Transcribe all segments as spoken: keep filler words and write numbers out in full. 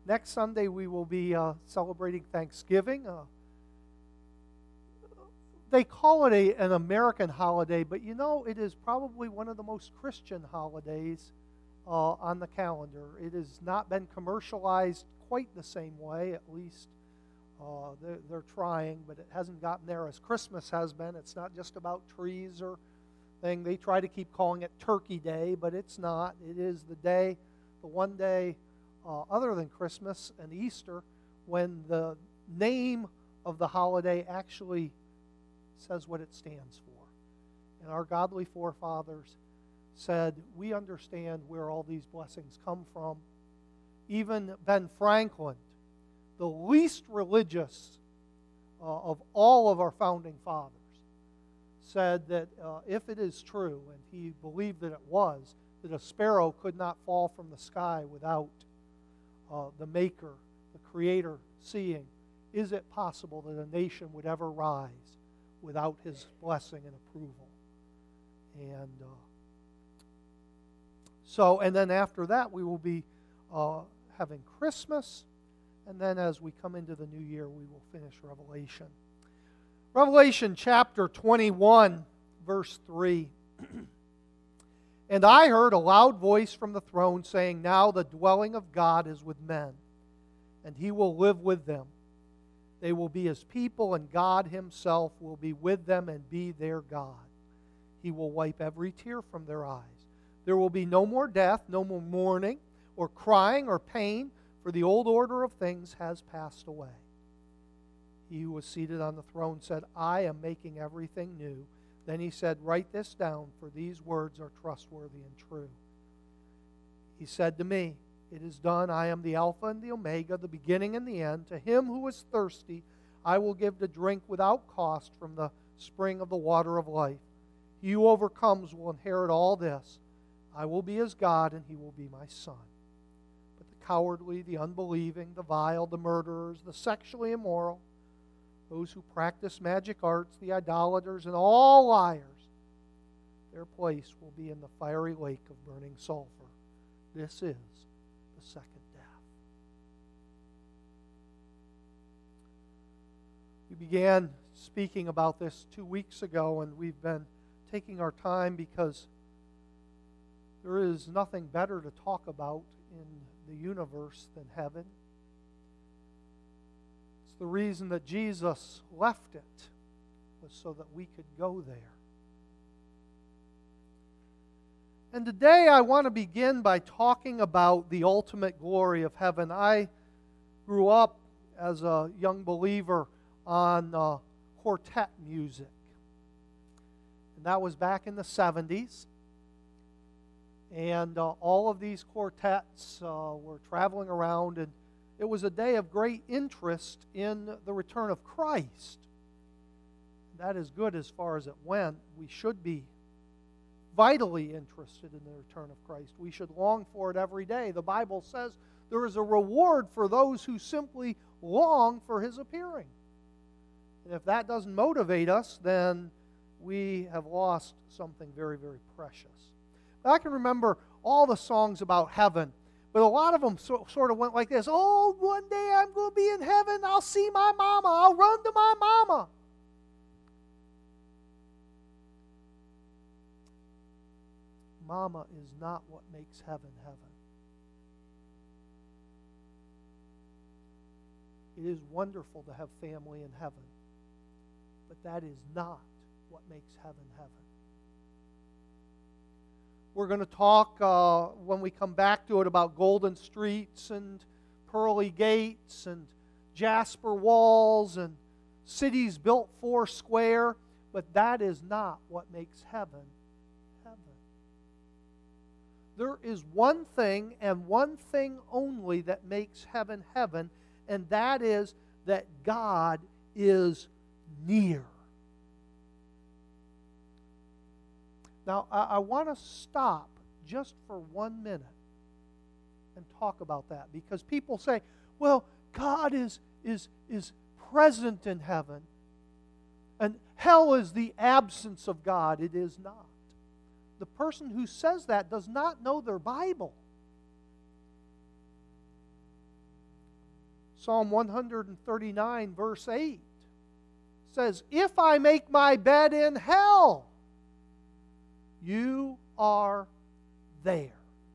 Next Sunday we will be uh, celebrating Thanksgiving. Uh, they call it a, an American holiday, but you know, it is probably one of the most Christian holidays uh, on the calendar. It has not been commercialized quite the same way, at least uh, they're, they're trying, but it hasn't gotten there as Christmas has been. It's not just about trees or thing. They try to keep calling it Turkey Day, but it's not. It is the day, the one day uh, other than Christmas and Easter, when the name of the holiday actually says what it stands for. And our godly forefathers said, we understand where all these blessings come from. Even Ben Franklin, the least religious uh, of all of our founding fathers, said that uh, if it is true, and he believed that it was, that a sparrow could not fall from the sky without uh, the Maker, the Creator, seeing, is it possible that a nation would ever rise without His blessing and approval? And uh, so, and then after that, we will be uh, having Christmas, and then as we come into the new year, we will finish Revelation. Revelation chapter twenty-one, verse three. And I heard a loud voice from the throne saying, now the dwelling of God is with men, and He will live with them. They will be His people, and God Himself will be with them and be their God. He will wipe every tear from their eyes. There will be no more death, no more mourning, or crying, or pain, for the old order of things has passed away. He who was seated on the throne said, I am making everything new. Then He said, write this down, for these words are trustworthy and true. He said to me, it is done. I am the Alpha and the Omega, the beginning and the end. To him who is thirsty, I will give to drink without cost from the spring of the water of life. He who overcomes will inherit all this. I will be his God, and he will be my son. But the cowardly, the unbelieving, the vile, the murderers, the sexually immoral, those who practice magic arts, the idolaters, and all liars, their place will be in the fiery lake of burning sulfur. This is the second death. We began speaking about this two weeks ago, and we've been taking our time because there is nothing better to talk about in the universe than heaven. It's the reason that Jesus left it, was so that we could go there. And today I want to begin by talking about the ultimate glory of heaven. I grew up as a young believer on uh, quartet music. And that was back in the seventies. And uh, all of these quartets uh, were traveling around, and it was a day of great interest in the return of Christ. That is good as far as it went. We should be vitally interested in the return of Christ. We should long for it every day. The Bible says there is a reward for those who simply long for His appearing. And if that doesn't motivate us, then we have lost something very, very precious. But I can remember all the songs about heaven, but a lot of them so, sort of went like this. Oh, one day I'm going to be in heaven. I'll see my mama. I'll run to my mama. Mama is not what makes heaven heaven. It is wonderful to have family in heaven, but that is not what makes heaven heaven. We're going to talk, uh, when we come back to it, about golden streets and pearly gates and jasper walls and cities built four square, but that is not what makes heaven heaven. There is one thing and one thing only that makes heaven heaven, and that is that God is near. Now, I, I want to stop just for one minute and talk about that, because people say, well, God is, is, is present in heaven, and hell is the absence of God. It is not. The person who says that does not know their Bible. Psalm one thirty-nine, verse eight says, "If I make my bed in hell, you are there."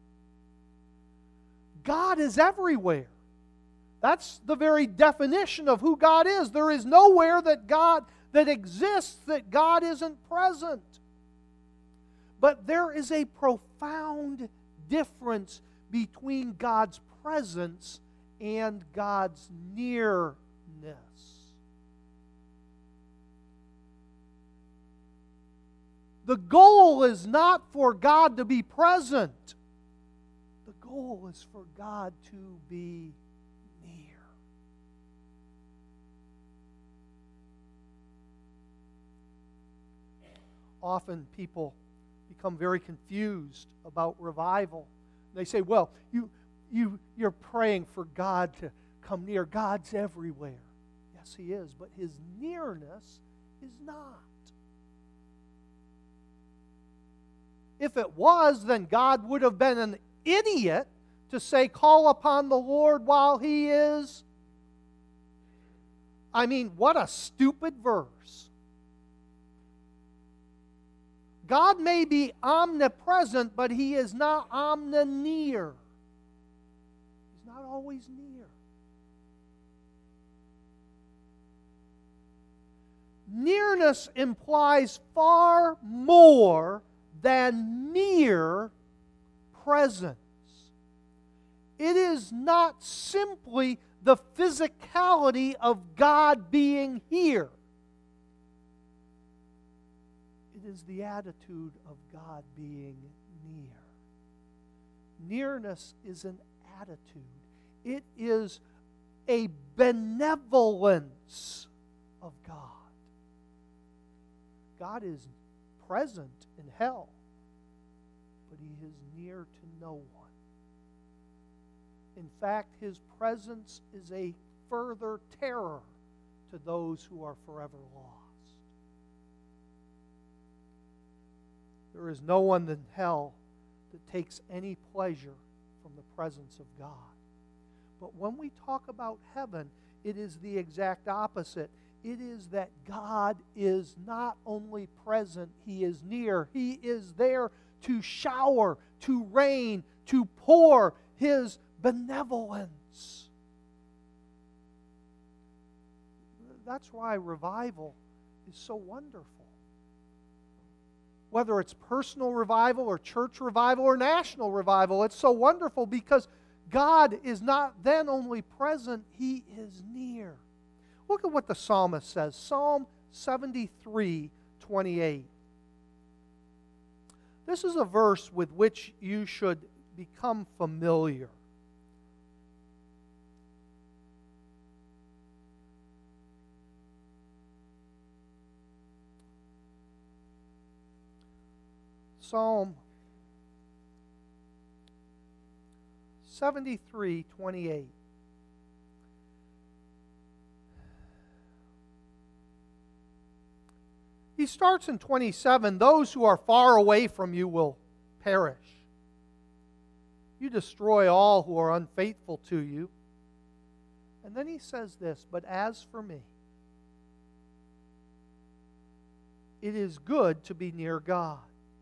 God is everywhere. That's the very definition of who God is. There is nowhere that God that exists that God isn't present. But there is a profound difference between God's presence and God's nearness. The goal is not for God to be present. The goal is for God to be near. Often people become very confused about revival. They say, well, you, you, you're praying for God to come near. God's everywhere. Yes, He is, but His nearness is not. If it was, then God would have been an idiot to say, call upon the Lord while He is. I mean, what a stupid verse. God may be omnipresent, but He is not omni-near. He's not always near. Nearness implies far more than mere presence. It is not simply the physicality of God being here. It is the attitude of God being near. Nearness is an attitude. It is a benevolence of God. God is present in hell, but He is near to no one. In fact, His presence is a further terror to those who are forever lost. There is no one in hell that takes any pleasure from the presence of God. But when we talk about heaven, it is the exact opposite. It is that God is not only present, He is near. He is there to shower, to rain, to pour His benevolence. That's why revival is so wonderful. Whether it's personal revival or church revival or national revival, it's so wonderful because God is not then only present, He is near. Look at what the psalmist says. Psalm seventy-three, twenty-eight. This is a verse with which you should become familiar. Psalm seventy-three, twenty-eight. He starts in twenty-seven, those who are far away from you will perish. You destroy all who are unfaithful to you. And then he says this, but as for me, it is good to be near God.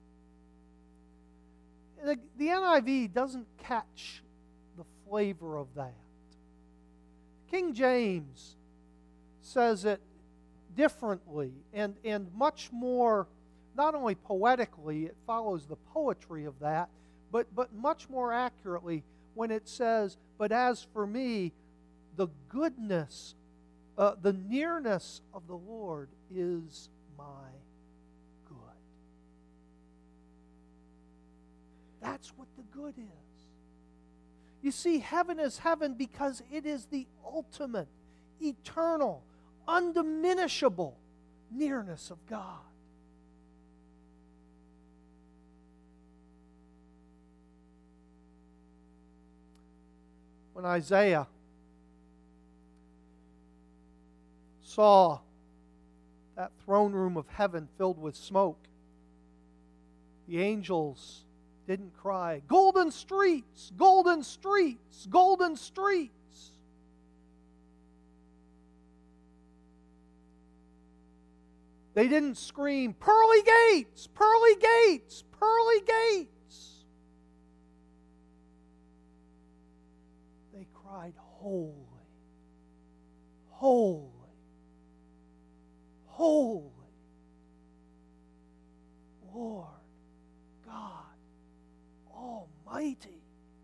The, the N I V doesn't catch the flavor of that. King James says it differently and, and much more, not only poetically, it follows the poetry of that, but, but much more accurately when it says, but as for me, the goodness, uh, the nearness of the Lord is my good. That's what the good is. You see, heaven is heaven because it is the ultimate, eternal, undiminishable nearness of God. When Isaiah saw that throne room of heaven filled with smoke, the angels didn't cry, golden streets, golden streets, golden streets. They didn't scream, "Pearly gates! Pearly gates! Pearly gates!" They cried, "Holy, holy, holy, Lord God Almighty."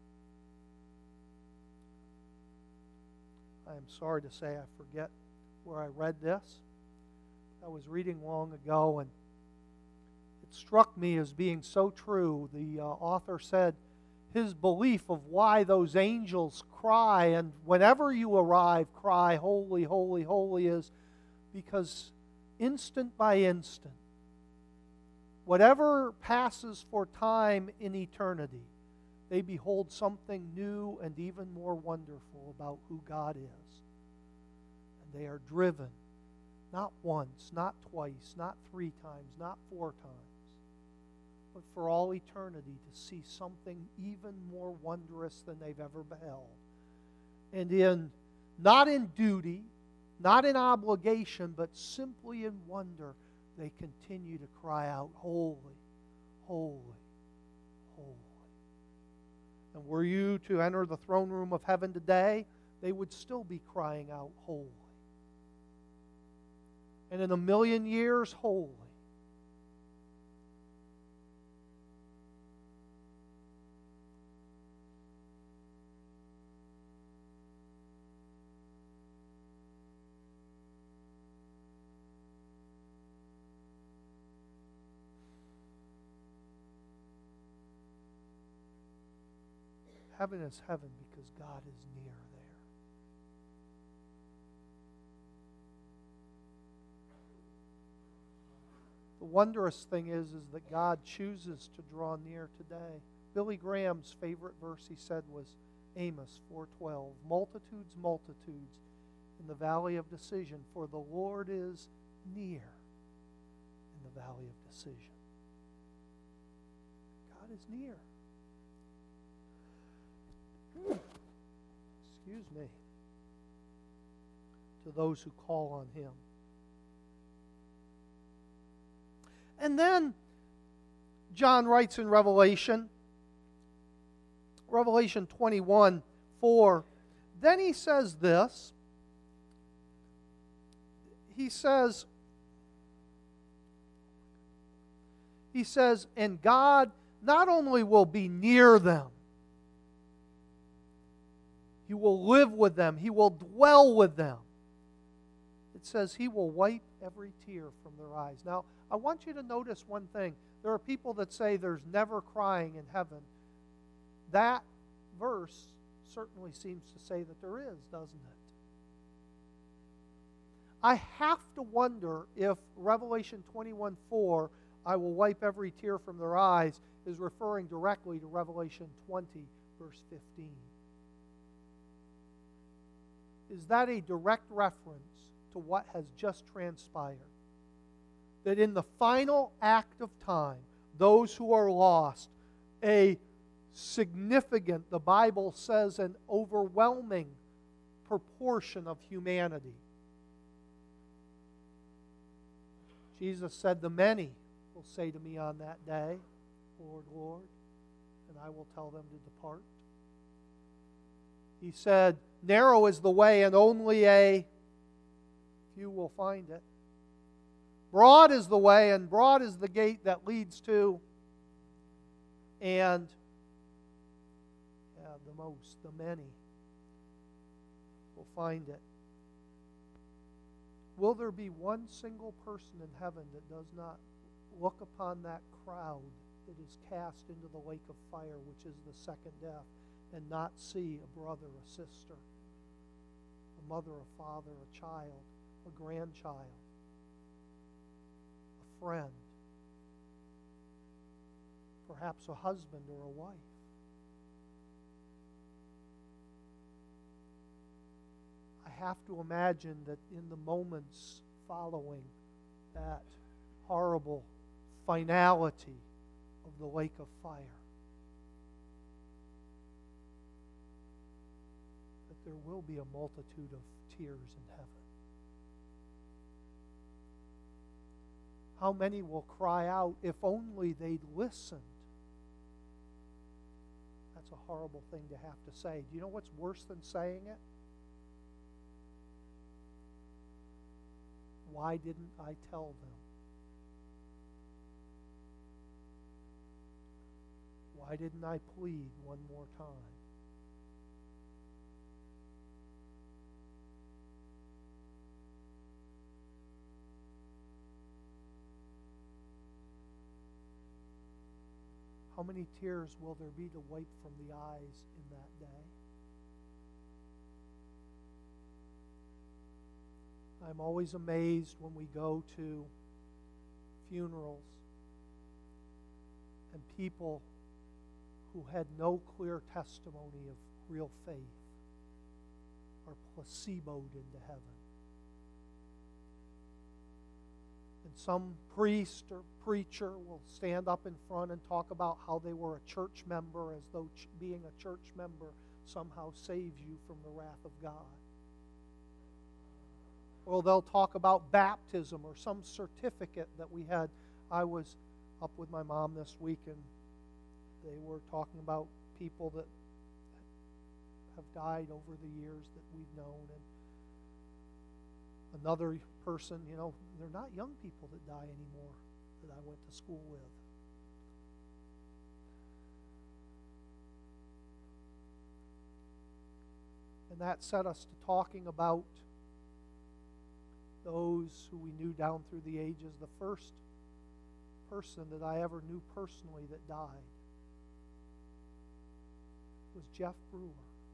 I am sorry to say I forget where I read this. I was reading long ago, and it struck me as being so true. The uh, author said his belief of why those angels cry, and whenever you arrive, cry, "Holy, holy, holy," is because instant by instant, whatever passes for time in eternity, they behold something new and even more wonderful about who God is. And they are driven, not once, not twice, not three times, not four times, but for all eternity to see something even more wondrous than they've ever beheld. And in, not in duty, not in obligation, but simply in wonder, they continue to cry out, "Holy, holy, holy." And were you to enter the throne room of heaven today, they would still be crying out, "Holy." And in a million years, "Holy." Heaven is heaven because God is near there. The wondrous thing is, is that God chooses to draw near today. Billy Graham's favorite verse, he said, was Amos four twelve. "Multitudes, multitudes in the valley of decision, for the Lord is near in the valley of decision." God is near. Excuse me. To those who call on Him. And then John writes in Revelation, Revelation twenty-one four, then he says this. He says, he says, "And God not only will be near them, He will live with them. He will dwell with them." It says He will wipe every tear from their eyes. Now, I want you to notice one thing. There are people that say there's never crying in heaven. That verse certainly seems to say that there is, doesn't it? I have to wonder if Revelation twenty-one four, "I will wipe every tear from their eyes," is referring directly to Revelation twenty, verse fifteen. Is that a direct reference to what has just transpired? That in the final act of time, those who are lost, a significant, the Bible says, an overwhelming proportion of humanity. Jesus said, "The many will say to me on that day, 'Lord, Lord,' and I will tell them to depart." He said, "Narrow is the way, and only a few will find it. Broad is the way, and broad is the gate that leads to," and yeah, the most, the many will find it. Will there be one single person in heaven that does not look upon that crowd that is cast into the lake of fire, which is the second death, and not see a brother, a sister, a mother, a father, a child, a grandchild, a friend, perhaps a husband or a wife? I have to imagine that in the moments following that horrible finality of the lake of fire, that there will be a multitude of tears in heaven. how many will cry out, if only they'd listened? That's a horrible thing to have to say. Do you know what's worse than saying it? Why didn't I tell them? Why didn't I plead one more time? How many tears will there be to wipe from the eyes in that day? I'm always amazed when we go to funerals and people who had no clear testimony of real faith are placeboed into heaven. And some priest or preacher will stand up in front and talk about how they were a church member, as though ch- being a church member somehow saves you from the wrath of God. Or they'll talk about baptism or some certificate that we had. I was up with my mom this week, and they were talking about people that have died over the years that we've known. And another person, you know, they're not young people that die anymore that I went to school with. And that set us to talking about those who we knew down through the ages. The first person that I ever knew personally that died was Jeff Brewer.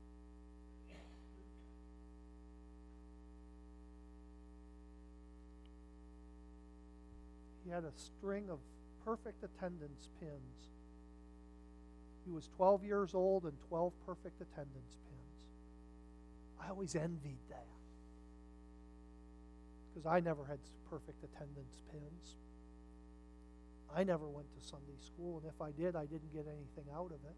He had a string of perfect attendance pins. He was twelve years old and twelve perfect attendance pins. I always envied that, because I never had perfect attendance pins. I never went to Sunday school, and if I did, I didn't get anything out of it.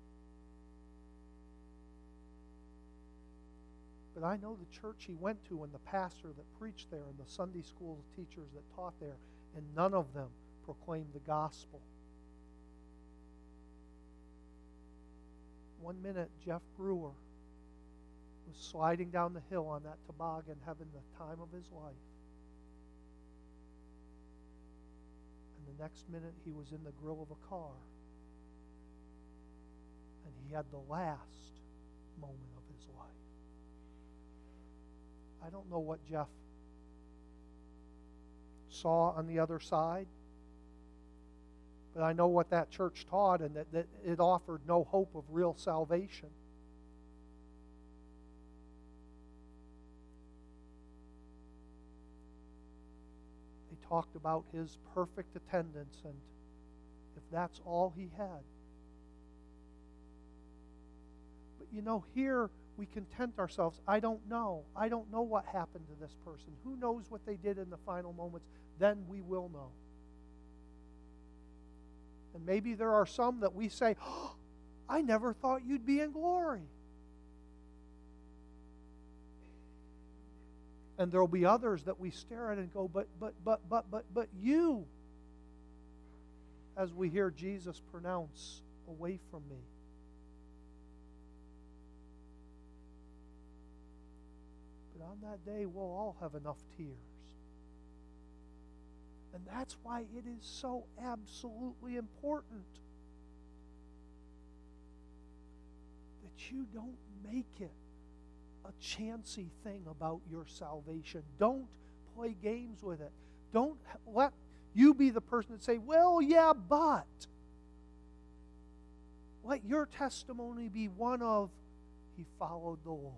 But I know the church he went to and the pastor that preached there and the Sunday school teachers that taught there, and none of them proclaimed the gospel. One minute, Jeff Brewer was sliding down the hill on that toboggan, having the time of his life. And the next minute, he was in the grill of a car. And he had the last moment of his life. I don't know what Jeff saw on the other side, but I know what that church taught, and that, that it offered no hope of real salvation. They talked about his perfect attendance, and if that's all he had. But you know, here we content ourselves. I don't know. I don't know what happened to this person. Who knows what they did in the final moments? Then we will know. And maybe there are some that we say, oh, I never thought you'd be in glory. And there will be others that we stare at and go, but, but, but, but, but, but you, as we hear Jesus pronounce, away from me. But on that day, we'll all have enough tears. And that's why it is so absolutely important that you don't make it a chancy thing about your salvation. Don't play games with it. Don't let you be the person that say, well, yeah, but. Let your testimony be one of, he followed the Lord.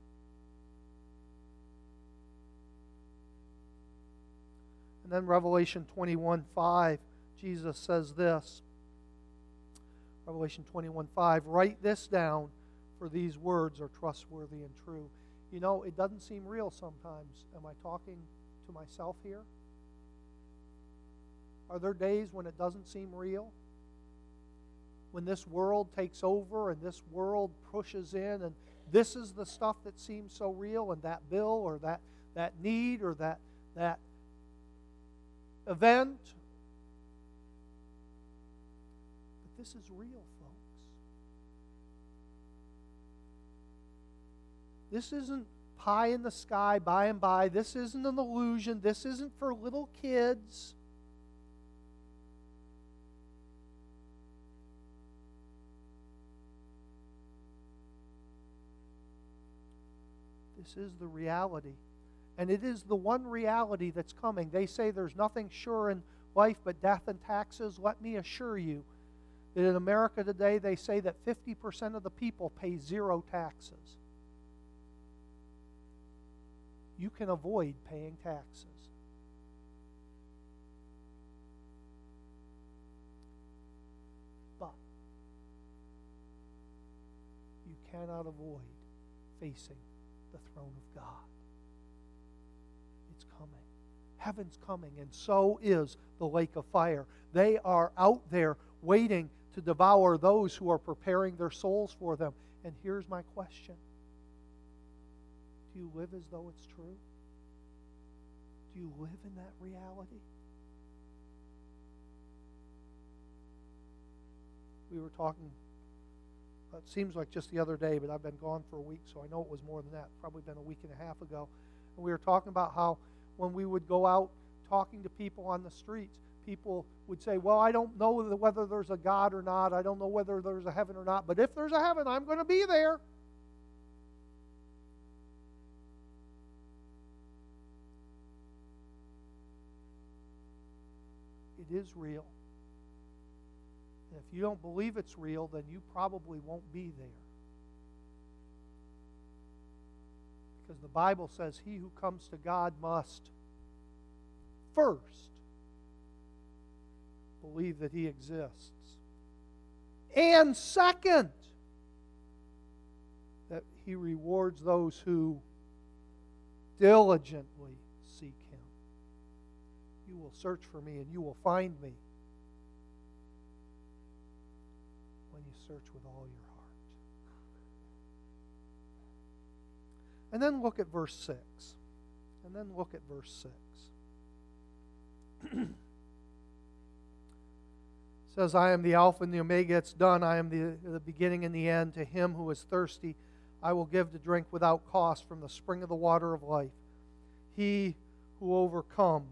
And then Revelation twenty-one five, Jesus says this. Revelation twenty-one five, write this down, for these words are trustworthy and true. You know, it doesn't seem real sometimes. Am I talking to myself here? Are there days when it doesn't seem real? When this world takes over and this world pushes in, and this is the stuff that seems so real, and that bill or that, that need or that, that event This is real, folks. This isn't pie in the sky by and by. This isn't an illusion. This isn't for little kids. This is the reality. And it is the one reality that's coming. They say there's nothing sure in life but death and taxes. Let me assure you that in America today, they say that fifty percent of the people pay zero taxes. You can avoid paying taxes. But you cannot avoid facing the throne of God. It's coming. Heaven's coming, and so is the lake of fire. They are out there waiting to devour those who are preparing their souls for them. And here's my question. Do you live as though it's true? Do you live in that reality? We were talking, it seems like just the other day, but I've been gone for a week, so I know it was more than that. Probably been a week and a half ago. And we were talking about how when we would go out talking to people on the streets, people would say, well, I don't know whether there's a God or not. I don't know whether there's a heaven or not. But if there's a heaven, I'm going to be there. It is real. And if you don't believe it's real, then you probably won't be there. Because the Bible says he who comes to God must first believe that he exists. And second, that he rewards those who diligently seek him. You will search for me and you will find me when you search with all your heart. And then look at verse six. And then look at verse six. It says, I am the Alpha and the Omega. It's done. I am the, the beginning and the end. To him who is thirsty, I will give to drink without cost from the spring of the water of life. He who overcomes.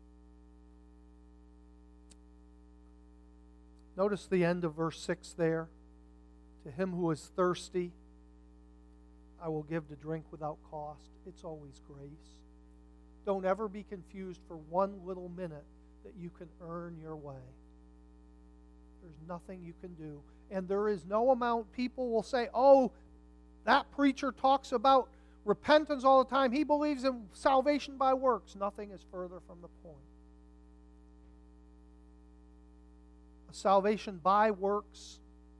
Notice the end of verse six there. To him who is thirsty, I will give to drink without cost. It's always grace. Don't ever be confused for one little minute that you can earn your way. There's nothing you can do. And there is no amount. People will say, oh, that preacher talks about repentance all the time. He believes in salvation by works. Nothing is further from the point. A salvation by works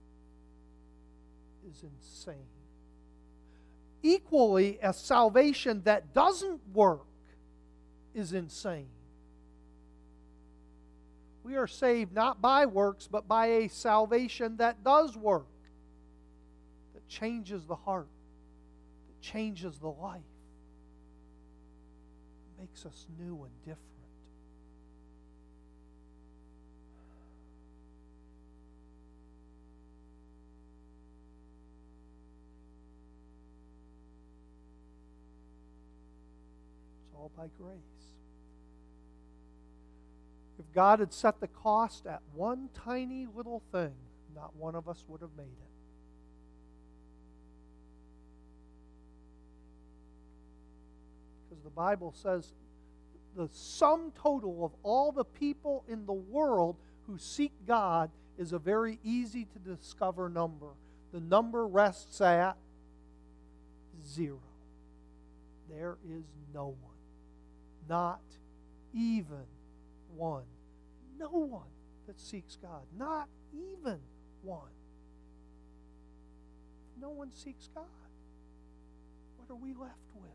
is insane. Equally, a salvation that doesn't work is insane. We are saved not by works, but by a salvation that does work, that changes the heart, that changes the life, makes us new and different. It's all by grace. If God had set the cost at one tiny little thing, not one of us would have made it. Because the Bible says the sum total of all the people in the world who seek God is a very easy to discover number. The number rests at zero. There is no one. Not even one. No one that seeks God. Not even one. No one seeks God. What are we left with?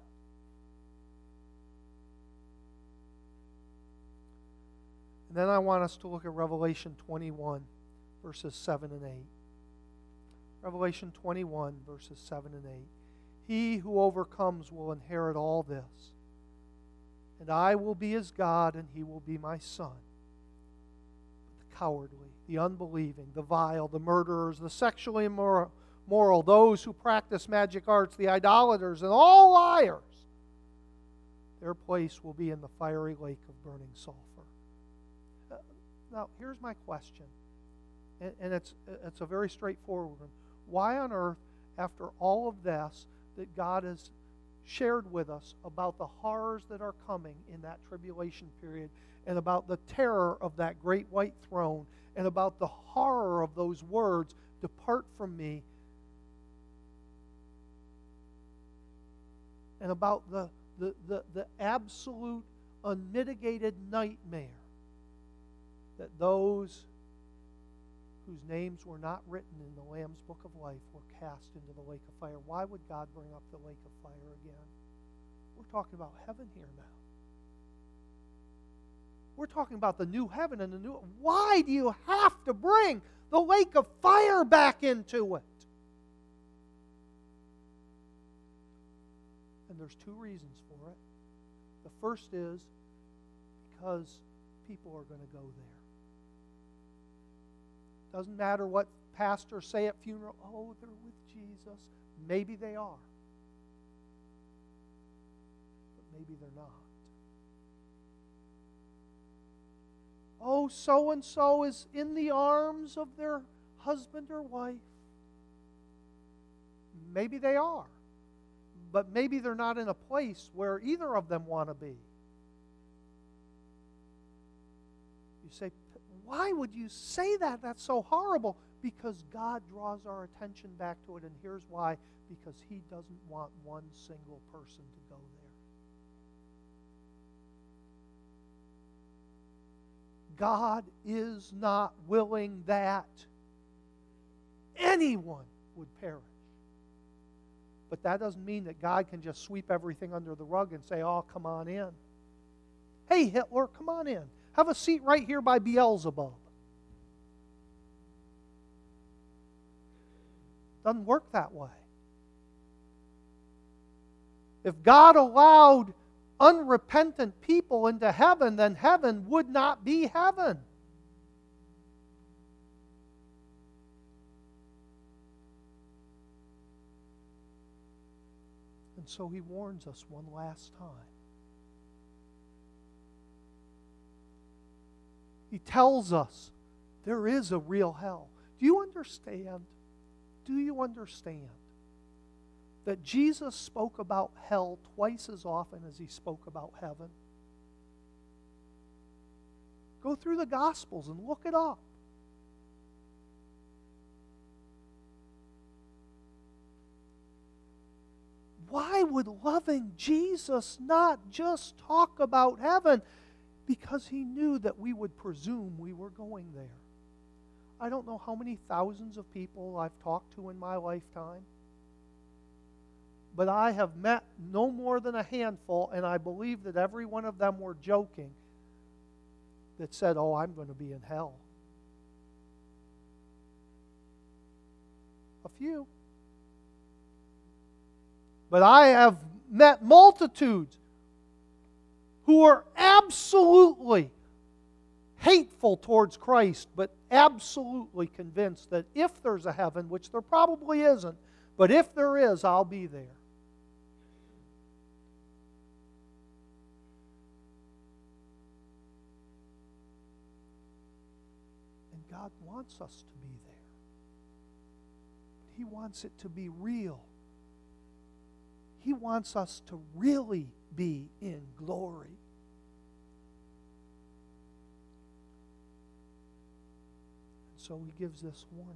And then I want us to look at Revelation twenty-one, verses seven and eight. Revelation twenty-one, verses seven and eight. He who overcomes will inherit all this. And I will be his God, and he will be my son. But the cowardly, the unbelieving, the vile, the murderers, the sexually immoral, moral, those who practice magic arts, the idolaters, and all liars, their place will be in the fiery lake of burning sulfur. Uh, now, here's my question, and, and it's, it's a very straightforward one. Why on earth, after all of this that God has shared with us about the horrors that are coming in that tribulation period, and about the terror of that great white throne, and about the horror of those words, "Depart from me," and about the, the, the, the absolute unmitigated nightmare that those whose names were not written in the Lamb's Book of Life were cast into the lake of fire. Why would God bring up the lake of fire again? We're talking about heaven here now. We're talking about the new heaven and the new... Why do you have to bring the lake of fire back into it? And there's two reasons for it. The first is because people are going to go there. Doesn't matter what pastors say at funeral. Oh, they're with Jesus. Maybe they are. But maybe they're not. Oh, so-and-so is in the arms of their husband or wife. Maybe they are. But maybe they're not in a place where either of them want to be. You say, why would you say that? That's so horrible. Because God draws our attention back to it, and here's why. Because He doesn't want one single person to go there. God is not willing that anyone would perish. But that doesn't mean that God can just sweep everything under the rug and say, oh, come on in. Hey, Hitler, come on in. Have a seat right here by Beelzebub. Doesn't work that way. If God allowed unrepentant people into heaven, then heaven would not be heaven. And so He warns us one last time. He tells us there is a real hell. Do you understand? Do you understand that Jesus spoke about hell twice as often as He spoke about heaven? Go through the Gospels and look it up. Why would loving Jesus not just talk about heaven? Because He knew that we would presume we were going there. I don't know how many thousands of people I've talked to in my lifetime, but I have met no more than a handful, and I believe that every one of them were joking, that said, oh, I'm going to be in hell. A few. But I have met multitudes who are absolutely hateful towards Christ, but absolutely convinced that if there's a heaven, which there probably isn't, but if there is, I'll be there. And God wants us to be there. But He wants it to be real. He wants us to really be in glory. And so He gives this warning.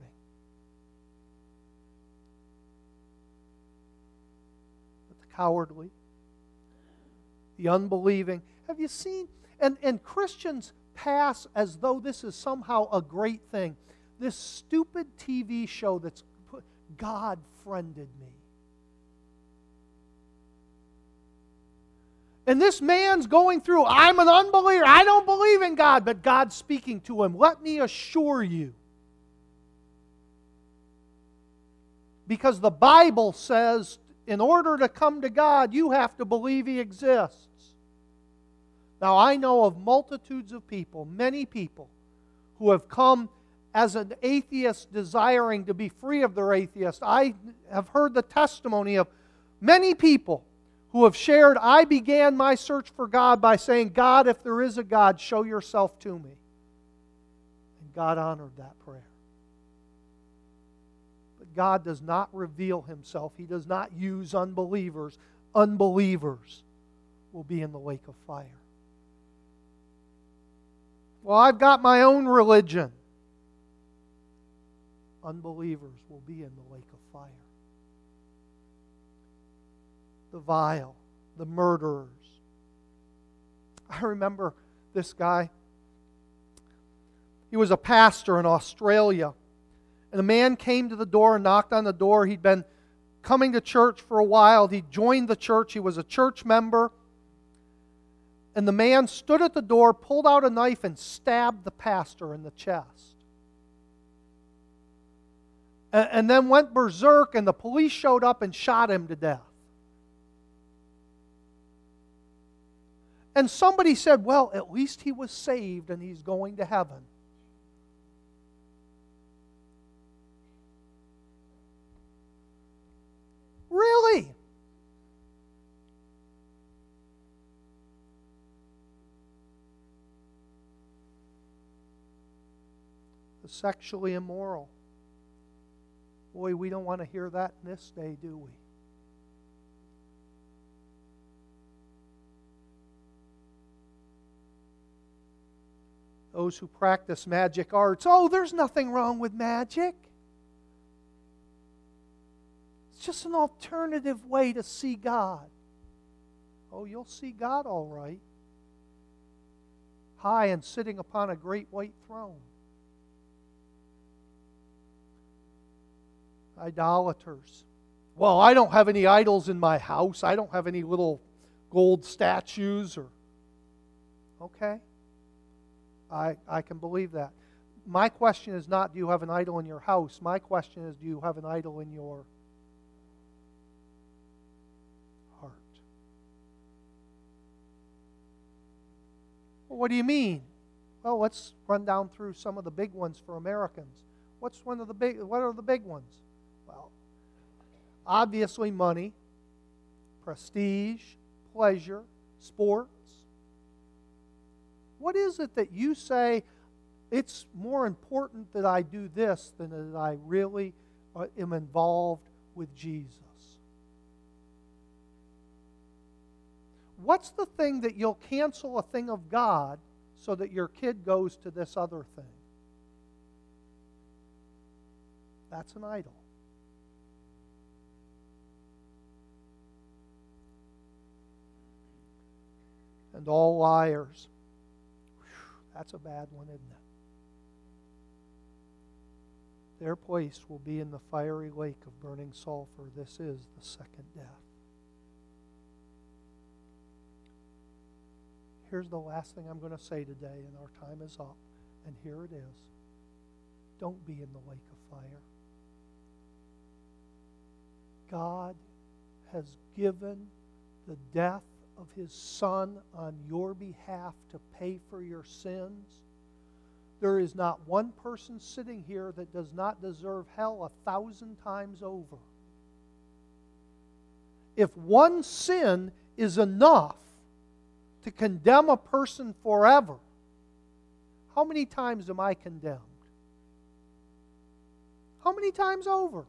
But the cowardly, the unbelieving, have you seen? And, and Christians pass as though this is somehow a great thing. This stupid T V show that's put, God friended me. And this man's going through, I'm an unbeliever, I don't believe in God, but God's speaking to him. Let me assure you. Because the Bible says, in order to come to God, you have to believe He exists. Now, I know of multitudes of people, many people, who have come as an atheist desiring to be free of their atheist. I have heard the testimony of many people who have shared, I began my search for God by saying, God, if there is a God, show yourself to me. And God honored that prayer. But God does not reveal Himself. He does not use unbelievers. Unbelievers will be in the lake of fire. Well, I've got my own religion. Unbelievers will be in the lake of fire. The vile, the murderers. I remember this guy. He was a pastor in Australia. And a man came to the door and knocked on the door. He'd been coming to church for a while. He joined the church. He was a church member. And the man stood at the door, pulled out a knife, and stabbed the pastor in the chest. And, and then went berserk, and the police showed up and shot him to death. And somebody said, well, at least he was saved and he's going to heaven. Really? The sexually immoral. Boy, we don't want to hear that in this day, do we? Those who practice magic arts. Oh, there's nothing wrong with magic. It's just an alternative way to see God. Oh, you'll see God all right. High and sitting upon a great white throne. Idolaters. Well, I don't have any idols in my house. I don't have any little gold statues or... Okay. I, I can believe that. My question is not, do you have an idol in your house? My question is, do you have an idol in your heart? Well, what do you mean? Well, let's run down through some of the big ones for Americans. What's one of the big, what are the big ones? Well, obviously money, prestige, pleasure, sports. What is it that you say, it's more important that I do this than that I really am involved with Jesus? What's the thing that you'll cancel a thing of God so that your kid goes to this other thing? That's an idol. And all liars. That's a bad one, isn't it? Their place will be in the fiery lake of burning sulfur. This is the second death. Here's the last thing I'm going to say today, and our time is up. And here it is. Don't be in the lake of fire. God has given the death of His Son on your behalf to pay for your sins. There is not one person sitting here that does not deserve hell a thousand times over. If one sin is enough to condemn a person forever, how many times am I condemned? How many times over?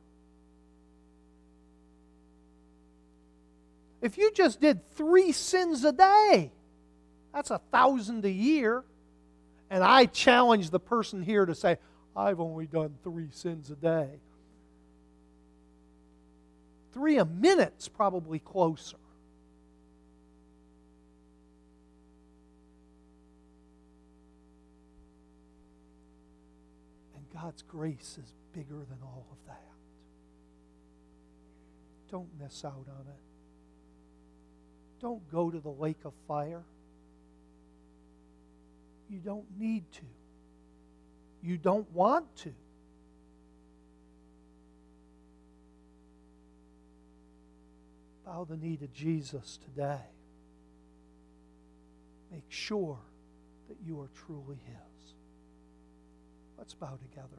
If you just did three sins a day, that's a thousand a year. And I challenge the person here to say, I've only done three sins a day. Three a minute's probably closer. And God's grace is bigger than all of that. Don't miss out on it. Don't go to the lake of fire. You don't need to. You don't want to. Bow the knee to Jesus today. Make sure that you are truly His. Let's bow together.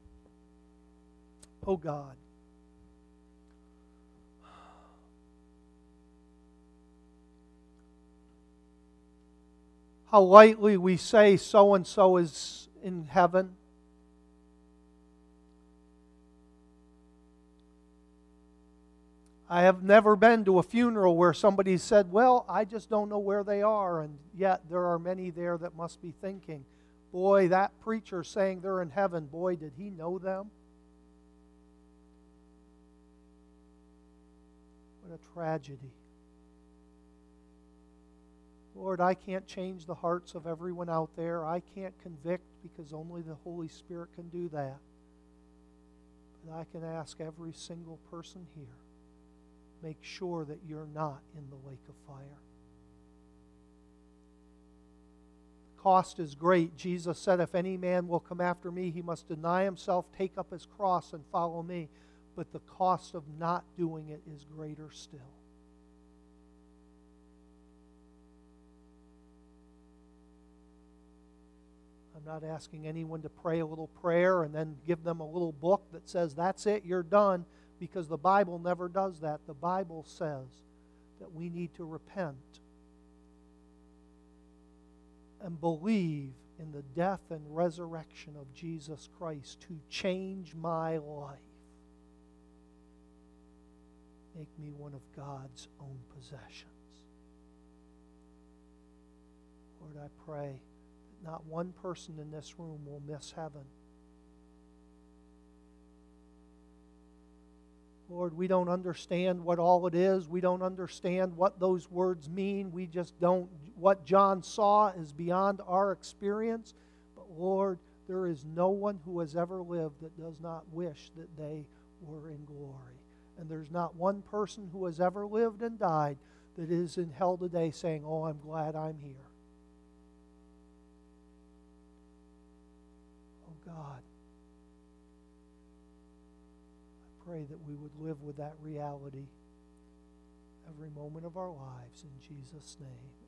Oh God, how lightly we say so-and-so is in heaven. I have never been to a funeral where somebody said, well, I just don't know where they are, and yet there are many there that must be thinking, boy, that preacher saying they're in heaven, boy, did he know them? What a tragedy. Lord, I can't change the hearts of everyone out there. I can't convict because only the Holy Spirit can do that. But I can ask every single person here, make sure that you're not in the lake of fire. The cost is great. Jesus said, if any man will come after me, he must deny himself, take up his cross, and follow me. But the cost of not doing it is greater still. I'm not asking anyone to pray a little prayer and then give them a little book that says, that's it, you're done, because the Bible never does that. The Bible says that we need to repent and believe in the death and resurrection of Jesus Christ to change my life. Make me one of God's own possessions. Lord, I pray that not one person in this room will miss heaven. Lord, we don't understand what all it is. We don't understand what those words mean. We just don't. What John saw is beyond our experience. But Lord, there is no one who has ever lived that does not wish that they were in glory. And there's not one person who has ever lived and died that is in hell today saying, oh, I'm glad I'm here. Oh God, I pray that we would live with that reality every moment of our lives in Jesus' name.